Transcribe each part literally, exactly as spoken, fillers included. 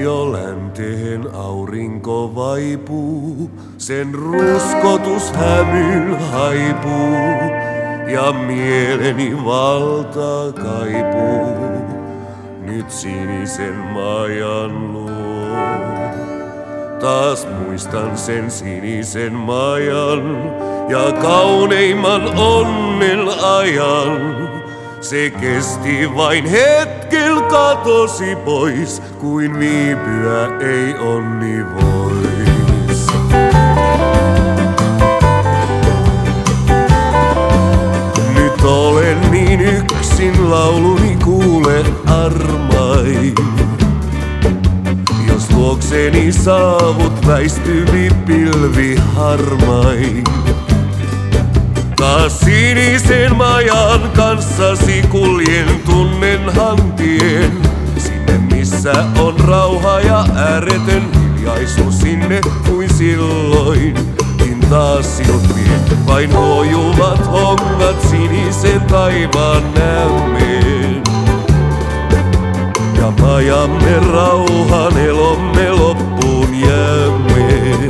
jo länteen aurinko vaipuu, sen ruskotus hämyl haipuu ja mieleni valta kaipuu nyt sinisen majan luo. Taas muistan sen sinisen majan ja kauneimman onnen ajan. Se kesti vain hetkel, katosi pois, kuin viipyä ei onni vois. Nyt olen niin yksin, lauluni kuule armain. Jos luokseni saavut, väistyvi pilvi harmain. Taas sinisen majan kanssasi kuljen, tunnen hantien. Sinne missä on rauha ja ääretön hiljaisuus, sinne kuin silloinkin taas silmien. Vain huojuvat hongat sinisen taivaan näemmeen. Ja majamme rauhan elomme loppuun jäämme.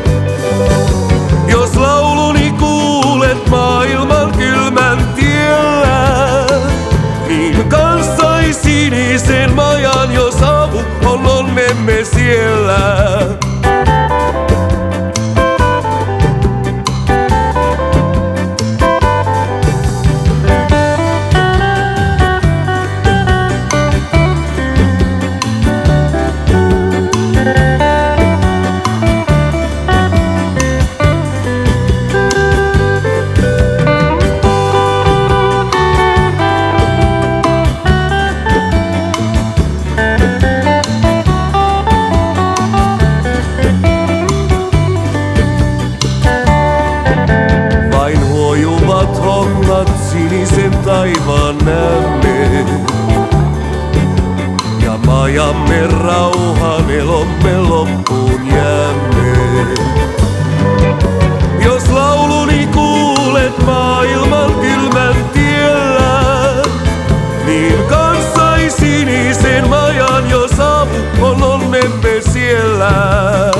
Jos lauluni kuulet maailman kylmän tiellä, niin kanssai sinisen majan, jos avu on onnemme siellä. Sinisen taivaan näemme ja majamme rauhan elomme loppuun jäämme. Jos lauluni kuulet maailman kylmän tiellä, niin kanssai sinisen majan, jos avu on onnemme siellä.